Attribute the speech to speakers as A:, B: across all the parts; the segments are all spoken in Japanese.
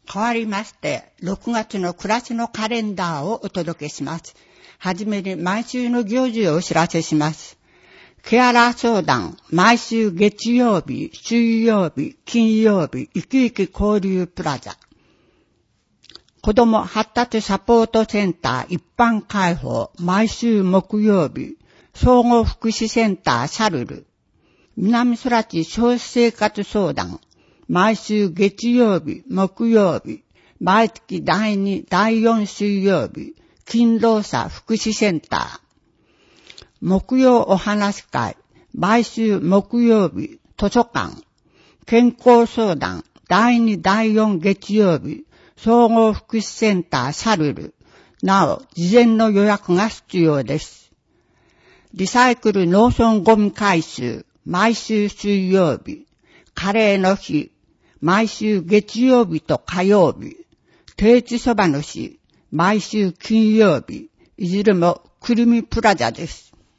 A: 変わりまして、6月の暮らしのカレンダーをお届けします。はじめに毎週の行事をお知らせします。ケアラー相談、毎週月曜日、水曜日、金曜日、生き生き交流プラザ。子ども発達サポートセンター一般開放、毎週木曜日、総合福祉センターシャルル。南空地消費生活相談、毎週月曜日、木曜日、毎月第2、第4水曜日、勤労者福祉センター。木曜お話会、毎週木曜日、図書館。健康相談、第2、第4月曜日、総合福祉センターシャルル。なお、事前の予約が必要です。リサイクル農村ゴミ回収、毎週水曜日。カレーの日、毎週月曜日と火曜日。定置そばの日、毎週金曜日。いずれもくるみプラザです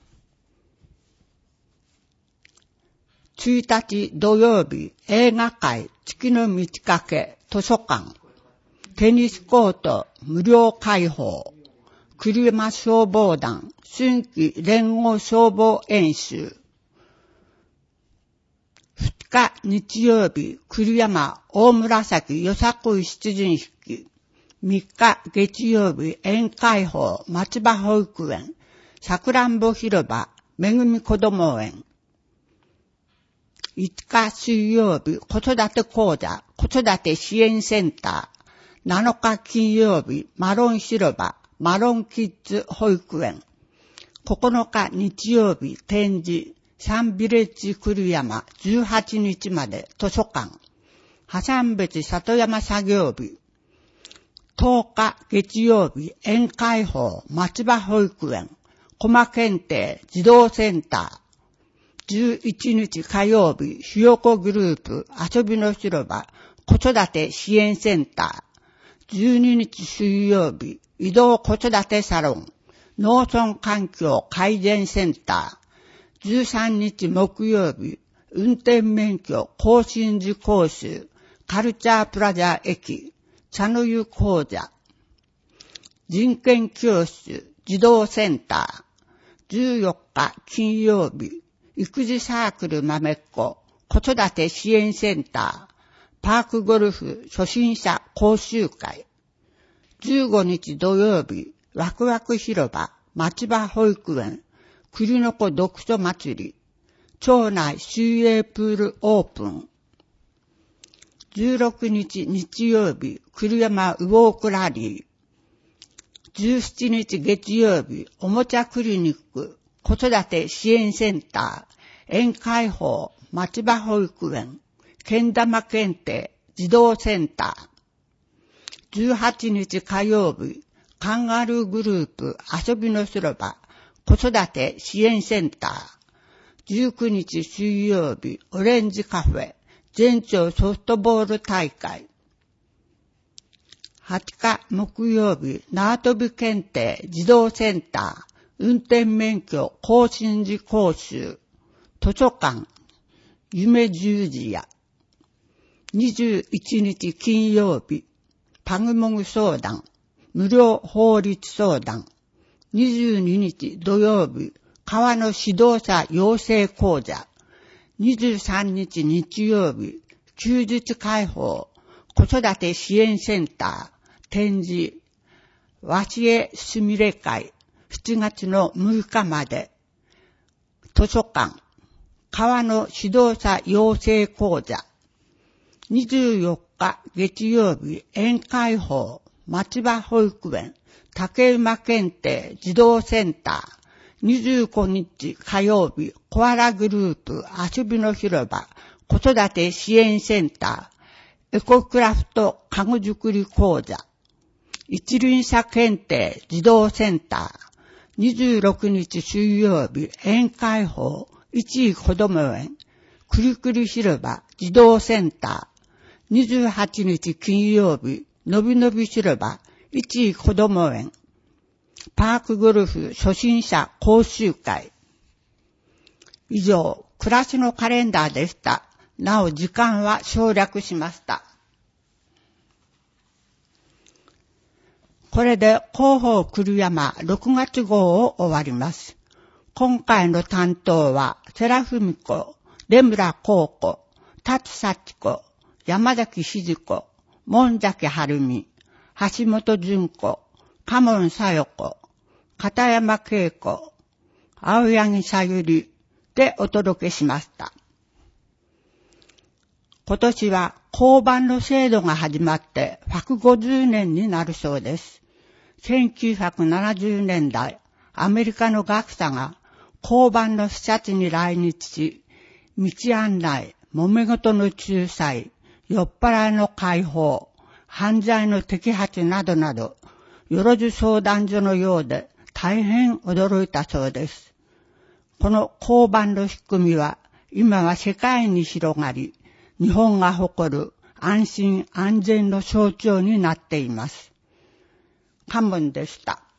A: 。1日土曜日、映画会、月の満ち欠け、図書館。テニスコート、無料開放。車消防団、春季連合消防演習。2日日曜日、栗山大紫よさこい出陣式。3日月曜日、宴会法松葉保育園。さくらんぼ広場、めぐみこども園。5日水曜日、子育て講座、子育て支援センター。7日金曜日、マロン広場、マロンキッズ保育園。9日日曜日、展示、サンビレッジ栗山、18日まで図書館。破産別里山作業日。10日月曜日、宴会法、松葉保育園。駒検定、児童センター。11日火曜日、ひよこグループ、遊びの広場、子育て支援センター。12日水曜日、移動子育てサロン、農村環境改善センター。13日木曜日、運転免許更新時講習、カルチャープラザ駅、茶の湯講座。人権教室、児童センター。14日金曜日、育児サークルまめっこ、子育て支援センター。パークゴルフ初心者講習会。15日土曜日、ワクワク広場、松葉保育園、栗の子読書祭り、町内水泳プールオープン。16日日曜日、栗山ウォークラリー。17日月曜日、おもちゃクリニック、子育て支援センター、宴会法、松葉保育園、けん玉検定、児童センター。18日火曜日、カンガルーグループ、遊びの広場、子育て支援センター。19日水曜日、オレンジカフェ、全町ソフトボール大会。20日木曜日、縄跳び検定、児童センター、運転免許更新時講習、図書館、夢十字屋。21日金曜日、パグモグ相談、無料法律相談。22日土曜日、川の指導者養成講座。23日日曜日、休日開放、子育て支援センター、展示、和紙絵すみれ会、7月の6日まで。図書館、川の指導者養成講座。24日月曜日、宴会法、松葉保育園、竹馬検定児童センター。25日火曜日、コアラグループ遊びの広場、子育て支援センター。エコクラフト家具作り講座。一輪車検定児童センター。26日水曜日、宴会法、一位子ども園、くりくり広場児童センター。28日金曜日、のびのび広場、一位子ども園、パークゴルフ初心者講習会。以上、暮らしのカレンダーでした。なお時間は省略しました。 これで広報栗山6月号を終わります。今回の担当は、世良文子、出村幸子、達幸子、山崎静子、門崎晴美、橋本純子、嘉門小夜子、片山恵子、青柳さゆりでお届けしました。今年は交番の制度が始まって150年になるそうです。1970年代、アメリカの学者が交番の視察に来日し、道案内、揉め事の仲裁、酔っ払いの解放、犯罪の摘発などなど、よろず相談所のようで大変驚いたそうです。この交番の仕組みは今は世界に広がり、日本が誇る安心安全の象徴になっています。嘉門でした。